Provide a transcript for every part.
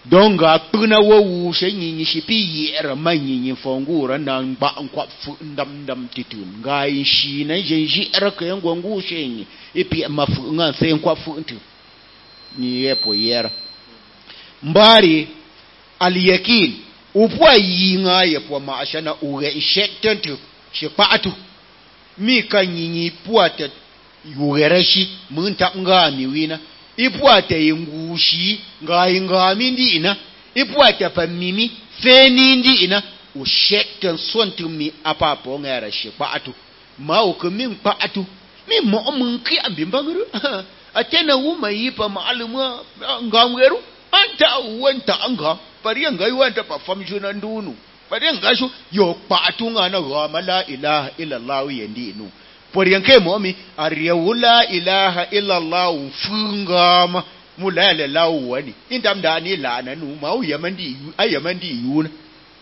donga puna wo she nyinyi shipi yera manyinyi fongura na ba kwa ndam titun ngai shi na jenji era ka yango ngushenyi ipi mafu nga se kwa funtu ni yepo yera mbari aliyakin upwa yinga yepo maashana uge ishetentu shepatu mi kanyinyi puata yugereshi munta ngami wina ipwate yingushi ngami ndi ina ipwate pa mimi feni ndi ina ushekten sontu mi apapo ngara shepatu ma ukumi mpatu mi mo munki ambimbanguru atena wuma yipa maalumwa ngamweru anta wanta anga pariya ngai wanta pa famjuna ndunu pariya ngasho yo patu ngana gama la ilaha illa allah yendinu poriya ke momi ariya la ilaha illa allah fungama mulale lawani indamdani lana nu mau yamandi yuna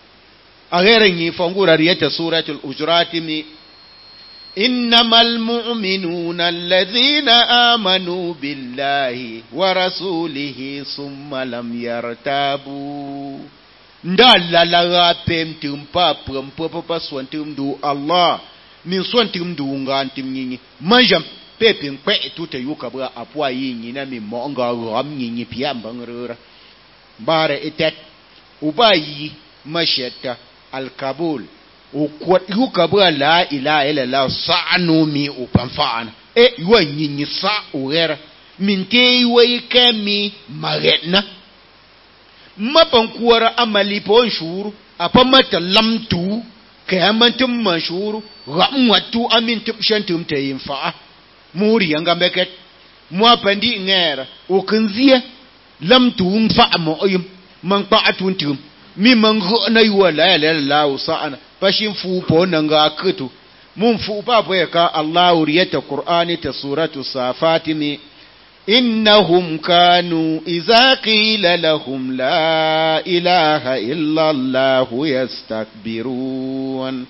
ageren fongura riyata suratul hujurat mi innamal mu'minuna alladhina amanu billahi wa rasulihi summa lam yartabu ndalla la pemtum papum papa swantum du allah min swantum du ngantim nyinyi manjam pepin kwe tuta yuka bwa apwa yinyi na mi monga ram nyinyi piamba ngrura bare etet ubayi mashata alkabul ukwat yuka bwa la ilaha illa allah sa'nu mi upamfana yuwa nyinyi sa uera minte yuwa kemi magetna mapankuwara amali pon shuru apamata lamtu kayamantum mashuru ramwatu amintum shantum tayinfa muri yanga beket mwapandi ngera ukunzia lamtu mfa moyum man pa'atuntum mi mango na yuwa la la usana pashin fu pona nga kutu mun fu papo ka allah uriyata qur'ani ta suratu safatimi إنهم كانوا إذا قيل لهم لا إله إلا الله يستكبرون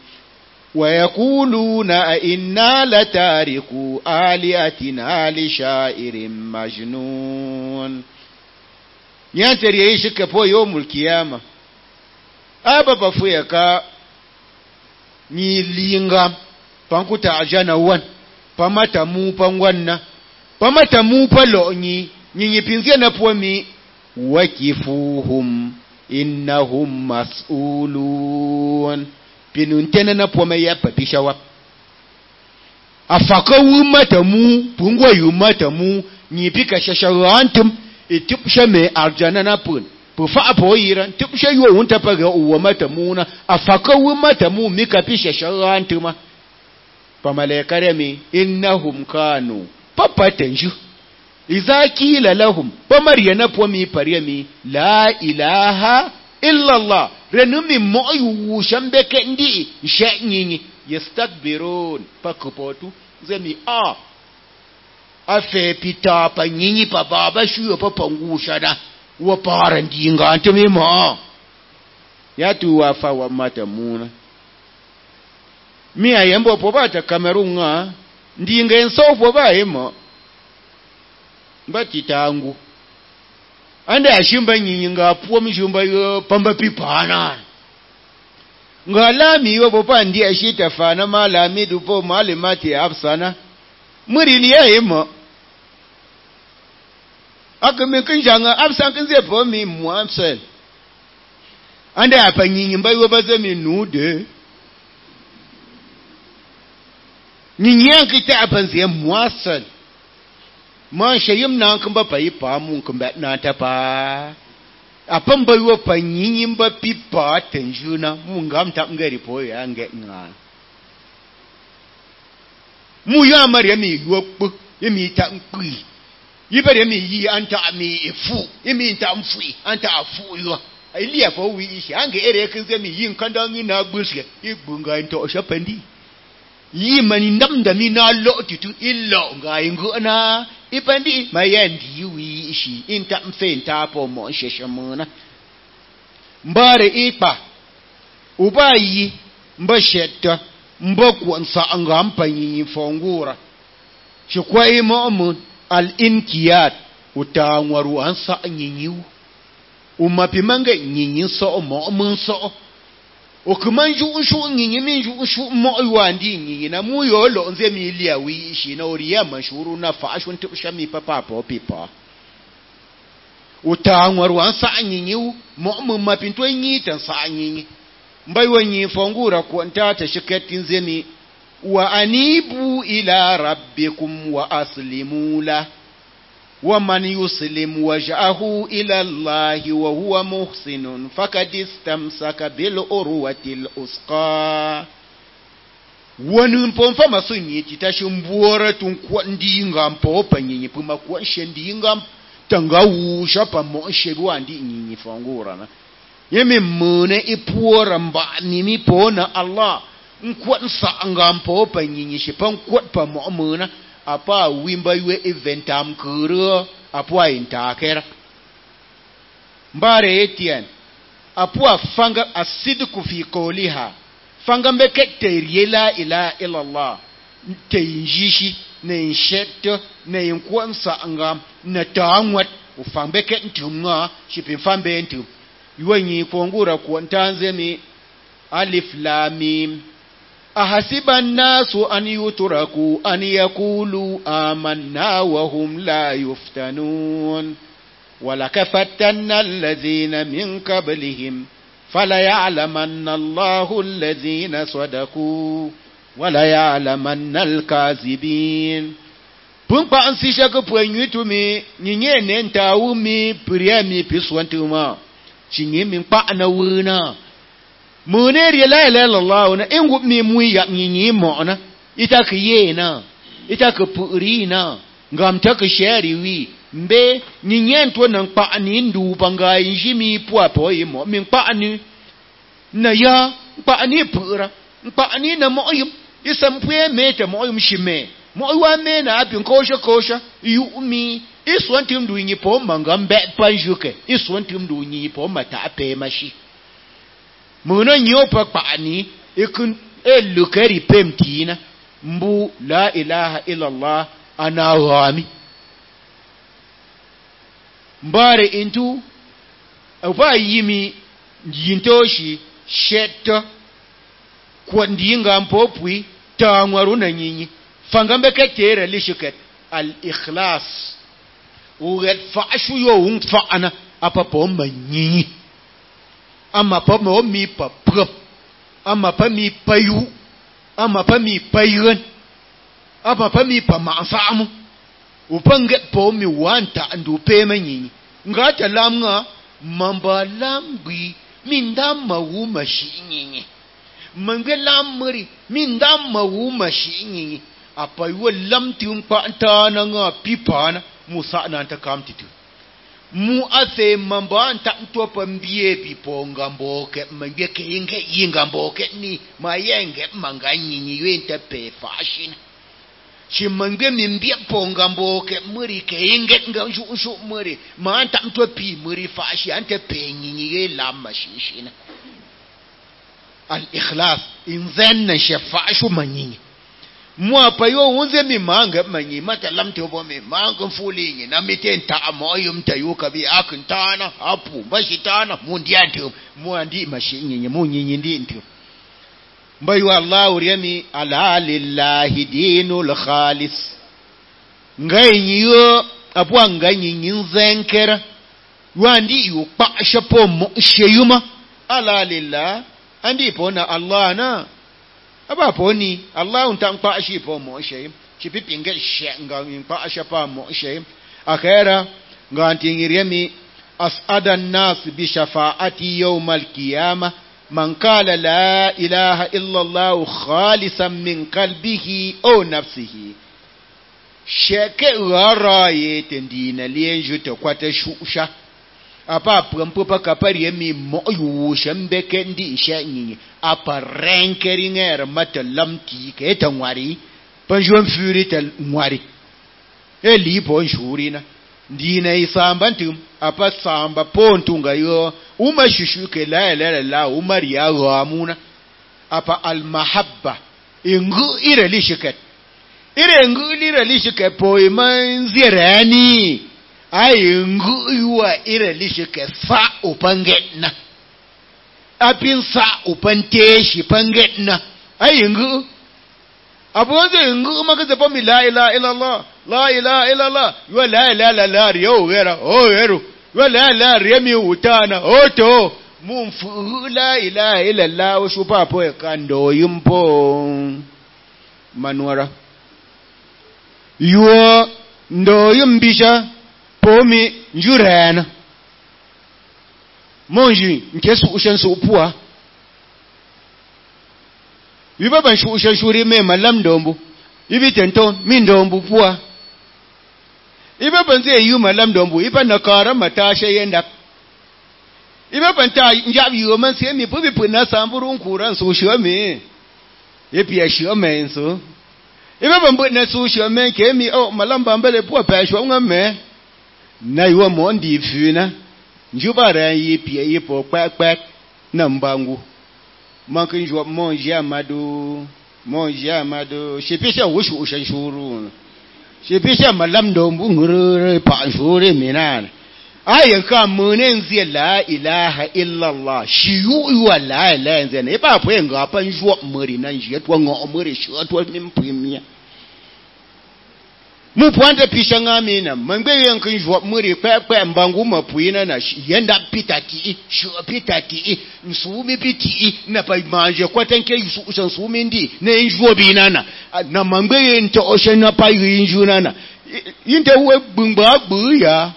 ويقولون أئنا لتاركو آلهتنا لشاعر مجنون يانتري يشك فو يوم القيامة أبا بفويكا نيلينغا panku ta ajana wan pamata mu pangwanna pamata mu palo nyinyi pinzia na pomi wakifuhum innahum mas'ulun pinuntena na pome ya papisha wa afaka wumata mu pungwa yumata mu nyipika shasharantum itupsha me arjana na pun pufa apoira tupsha yo unta paga uwamata muna afaka wumata mu mikapisha shasharantuma pamalekare innahum kanu papatenju iza kila lahum pamariyana pomi pariyami la ilaha illa allah renumi moyu shambeke ndi shanyinyi yastakbirun pakupotu zemi afe pita pa nyinyi pa baba shuyo pa pangusha da wa parandi ngantumi ma yatu wafa wa mata muna mi ayembo pobata kamerunga ndinga ensofo baemo batitangu ande ashimba nyinyi ngapuo mshumba yo pamba pipana ngalami yo popa ndi ashita fana malami dupo male mati afsana murili yaemo akame kinjanga afsan kinze po mi muamsel ande apa nyinyi mbayo bazemi nude nyinyi kita apanzie muasal ma shayim na kan ba pai pa mun kan ba na ta pa apan ba yo pa nyinyi ba pipa tenjuna mun gam ta ngari po ya nge nga mu ya mari mi yo pu yimi ta nkui yibere mi yi anta mi efu yimi ta mfui anta afu yo ilia fo wi ishi ange ere kinze mi yin kanda ngi na gbuske igbunga into shapandi yi mani ndamda mi na lo titu illo nga ingona ipandi mayendi wi ishi inta mfenta po mo sheshamuna mbare ipa ubayi mbashetta mbokwa nsa anga ampanyi fongura shikwai mo al inkiyat utangwaru ansa nyinyu umapimanga nyinyi so mo mun so o kuma ju nyinyi min ju mo wandi nyinyi na mu yo lo nze mi lia wi shi na oriya mashuru na fa shun tibsha mi papa po pipa utangwar wan sa nyinyi mo mun mapinto nyi tan sa nyinyi mbai wanyi fongura ko ntata shikatin zemi wa anibu ila rabbikum wa aslimu la ومن يسلم وجهه إلى الله وهو محسن فقد استمسك بالعروة الوثقى wanumpo mfama sunyi titashumbura tunkwandinga mpopa nyinyi puma kwanshendinga tangawu shapa monshewa ndi nyinyi fangura na yeme mune ipura mba nimi pona Allah nkwansa ngampopa nyinyi shipan kwatpa mu'mina apa wimba ywe eventam kuro apwa intakera mbare etien apwa fanga asidku fi qawliha fanga mbeke teriela ila Allah teinjishi ne inshetto ne inkwansa anga na tangwat ufambeke ntumwa shipimfambe ntum ywenyi pongura kuantanze mi alif lam mim أحسب الناس أن يتركوا أن يقولوا آمنا وهم لا يفتنون ولقد فتنا الذين من قبلهم فليعلمن الله الذين صدقوا وليعلمن الكاذبين Pumpa ansisha ko poinyitu mi nyinye nentawu mi priami piswantuma chinye mi pa na wuna muneri la ilaha illallah na ingu mi muya nyinyi mo na itakiye na itakapuri na ngamtaka sheri wi mbe nyinyento na pa ni ndu banga injimi puapo yimo mi pa ni na ya pa ni pura pa ni na mo yum isampwe meta mo yum shime mo wa me na apin kosha yumi iswantim du nyi po manga mbe panjuke iswantim du nyi po mata ape mashi muna nyopa pani ikun elukari pemtina mbu la ilaha illallah ana wami mbare intu afa yimi yintoshi shetta kwandinga mpopwi tangwaru na nyinyi fangambe ketera lishiket al ikhlas uget faashu yo unfana apa pomba nyinyi ama pa mo mi pa prop ama pa mi payu ama pa mi payun ama pa mi pa masamu upange po mi wanta andu pe manyi ngata lamnga mamba lambi mindama wuma shinyi mangbe lamri mindama wuma shinyi apa yo lamti pa ntana nga pipana musa na ta kamtitu mu ase mamba anta mtopa mbie piponga mboke mbie kenge yinga mboke ni mayenge manganyi yente pe fashion chimangbe mbie ponga mboke muri kenge nganju muri ma anta mtopi muri fashion ante pe nyinyi ye lama shishina al ikhlas inzanna shafashu manyinyi mwa payo unze mi manga manyi mata lamte obo mi manga mfulinyi na mitenta amoyo mtayuka bi akintana apu bashitana mundiante muandi mashinyi munyinyi ndintu mbayo Allah uriyami ala lillahi dinul khalis ngayinyo apwa nganyinyi nzenkera wandi yu pasha pomo sheyuma ala lillah andi pona Allah na aba poni Allah untampa ashi po mo shay chipipinge shenga impa ashapa mo shay akhera ngantingiremi as'ada an-nas bi shafa'ati yawm al-qiyamah man qala la ilaha illa Allah khalisan min qalbihi aw nafsihi sheke waraye tendina lienju to kwata shusha apa prampo pa kapari mi moyu shambeke ndi shanyi apa renkeringer matalamti ke tangwari panjom furi tel ngwari eli bonjurina ndina isambantum apa samba pontunga yo uma shishuke la umariya gamuna apa al mahabba ingu irelishiket irengu irelishiket po imanzirani ayingu yuwa irali ke sa upangetna apin sa upante shi pangetna ayingu abonze ingu makaze pomi la ilaha illallah la ilaha illallah wa la ilaha illallah riyo wera o yero wa la ilaha remi utana oto mumfu la ilaha illallah wa shupapo ekando yimpo manwara yo ndo yumbisha pomi njurena monji nkesu ushansu upua Iba ban shuri me malam dombu. Ibi tento min dombu pua. Iba ban zai yu malam dombu. Iba nakara matasha yenda. Iba ban ta njab yu man se mi pubi puna samburu kuran su shio me. Ipi ya shio me inso. Iba ban but na su shio me ke mi oh malam bambele pua pa shio ngame. Na yu mondi funa. Njuba ran yipi yipo kwak na mbangu. Mankin jwa monji amado shepisha wushu ushanshuru shepisha malam dombu ngure pa shuri minan ayan ka munenzi la ilaha illa allah shiyu wa la ilaha nzena iba pwe ngapa njwa muri nanje twa ngo muri shwa twa mimpimia mupwande pisha ngamina mangbe yankin jwa muri kwa mbangu mapuina na yenda pitati shu pitati nsumi piti na pa manje kwa tanke yusu nsumi ndi na njwo binana na mangbe yento oshena pa yinjunana yinte we bungba buya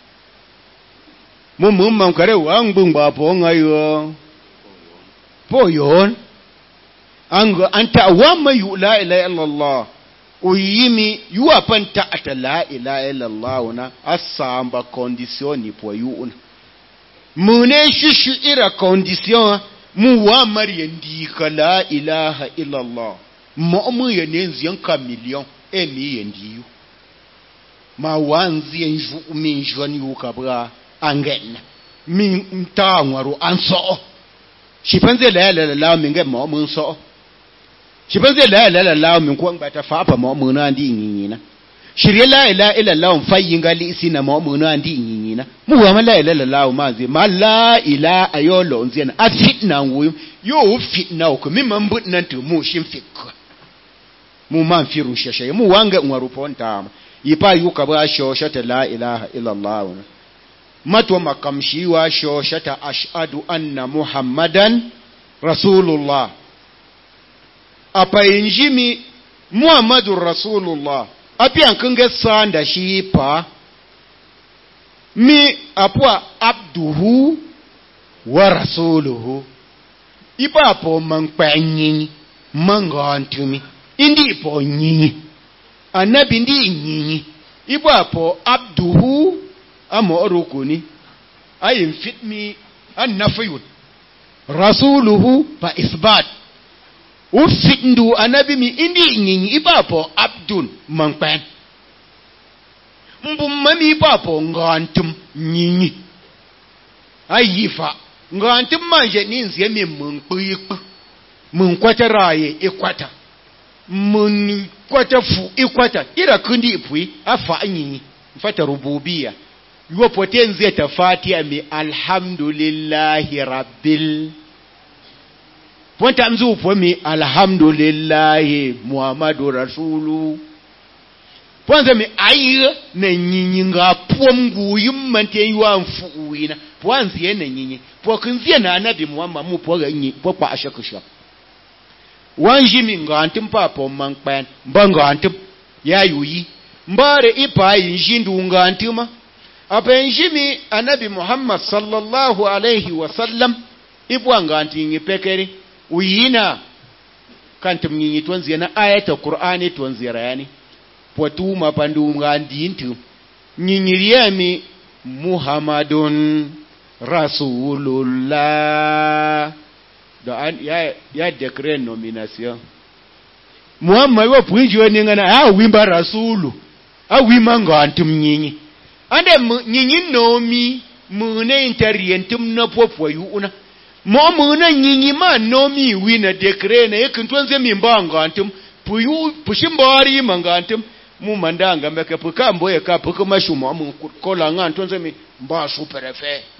mumum kare wangbungba po ngayo poyon ango anta wama yu la ilaha illallah uyimi yuwa panta ata la ilaha illallah na asamba kondisioni po yuuna mune shishu ira kondisiona muwa mariyendika la ilaha illallah mu yenenzi yanka million emi yendiyu ma wanzi yenju minjwani ukabra angen min mtangwaru anso shipanze la ilaha illallah minge mo munso shipanze la ilaha illallah min ko ngata fa mo muna ndi nyinyina shirye la ilaha illallah fayinga li isina mo muna ndi nyinyina muwa la ilaha illallah mazi mala ila ayolo nzena afitna nguyo yo fitna ko mimambut nantu mu shimfika mu manfiru shashay mu wanga ngwaruponta yipa yuka ba shoshata la ilaha illallah matwa makamshi wa shoshata ashhadu anna muhammadan rasulullah apa injimi muhammadur rasulullah api ankunge sanda shipa mi apwa abduhu wa rasuluhu ipa apo mangpanyi mangantumi indi po nyinyi anabi ndi nyinyi ipa apo abduhu amo orukuni ayim fitmi annafiyun rasuluhu pa isbat ufitndu anabi mi indi nyinyi ipapo abdun mangpan mbumami ipapo ngantum nyinyi ayifa ngantum manje ninzie mi mungpuyik munkwata raye ikwata mun kwata fu ikwata ira kundi ipui afa nyinyi mfata rububia yuwa potenzi tafatia mi alhamdulillahi rabbil ponta mzu pomi alhamdulillahi muhammadu rasulu ponza mi ayi na nyinyi nga pomgu yimmante yuwa mfuwina ponzi ye na nyinyi pokunzie na anabi muhammad mu poga nyi popa ashakusha wanjimi nga antim papo mangpan mbanga antim ya yuyi mbare ipa yinjindu nga antima apa njimi anabi muhammad sallallahu alayhi wasallam ibwanga antingi pekeri uyina kantum nyinyi twanzia na ayata qur'ani twanzira yani potuma pandunga ndintu nyinyiriami muhammadun rasulullah da ya decree nomination muhammad wa puinjo ningana wimba rasulu wimba ngantum nyinyi ande nyinyi nomi mune interientum na popo yuuna mo muna nyinyi ma nomi wina decree na yekintonze mimba ngantum puyu pushimbari mangantum mu mandanga mbeke pukambo e ka puku mashumo mu kola ngan tonze mi mba superefe